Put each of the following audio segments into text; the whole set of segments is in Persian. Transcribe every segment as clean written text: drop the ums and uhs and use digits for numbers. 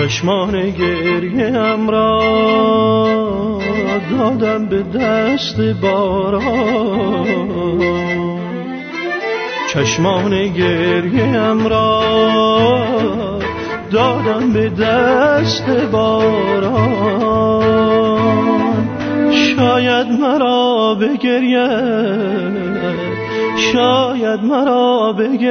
چشمان گریم را دادم به دست باران، چشمان گریم را دادم به دست باران. شاید مرا بگرید، شاید مرا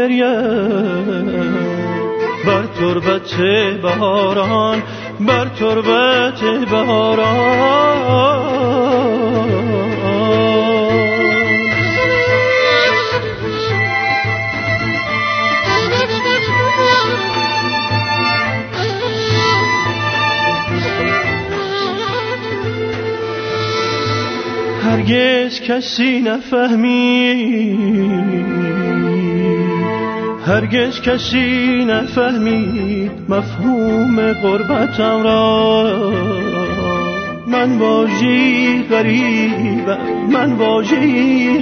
بگرید بر تربت بهاران، بر تربت بهاران. هرگز کسی نفهمید، هرگز کسی نفهمید مفهوم غربتم را. من واژه‌ای غریبم، من واژه‌ای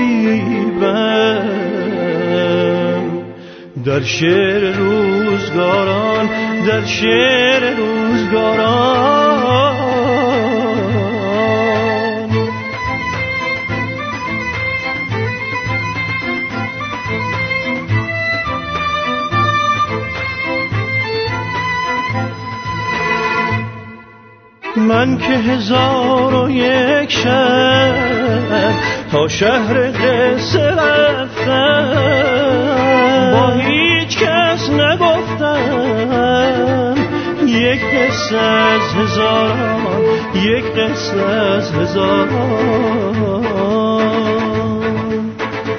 غریبم در شعر روزگاران، در شعر روزگاران. من که 1001 شب تا شهر قصه رفتم، با هیچ کس نگفتم یک قصه از هزاران، یک قصه از هزاران.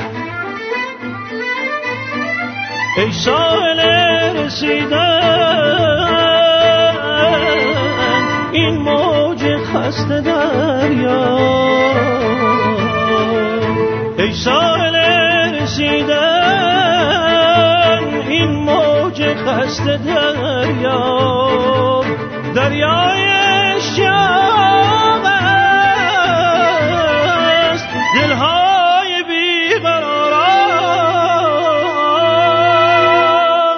ای ساحل رسیدن این موج خسته دریا، ای ساحل رسیدن این موج خسته دریا، دریای اشتیاق است دلهای بیقراران.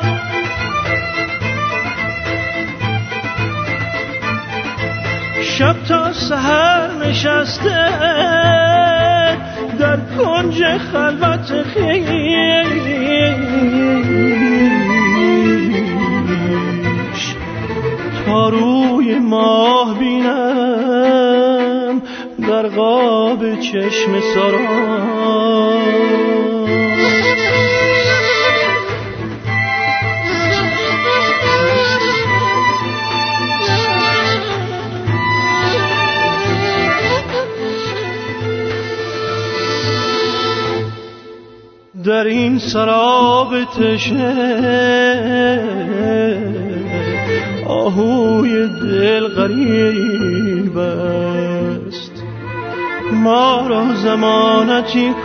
شب تا سحر نشسته در کنج خلوت خویش، تا روی ماه بینم در قاب چشم سران. در این سراب تشنه آهوی دل غریب است، ما را ضمانتی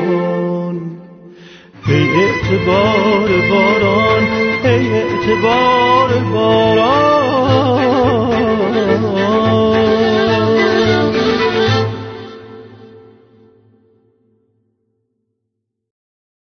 کن ای اعتبار باران، ای اعتبار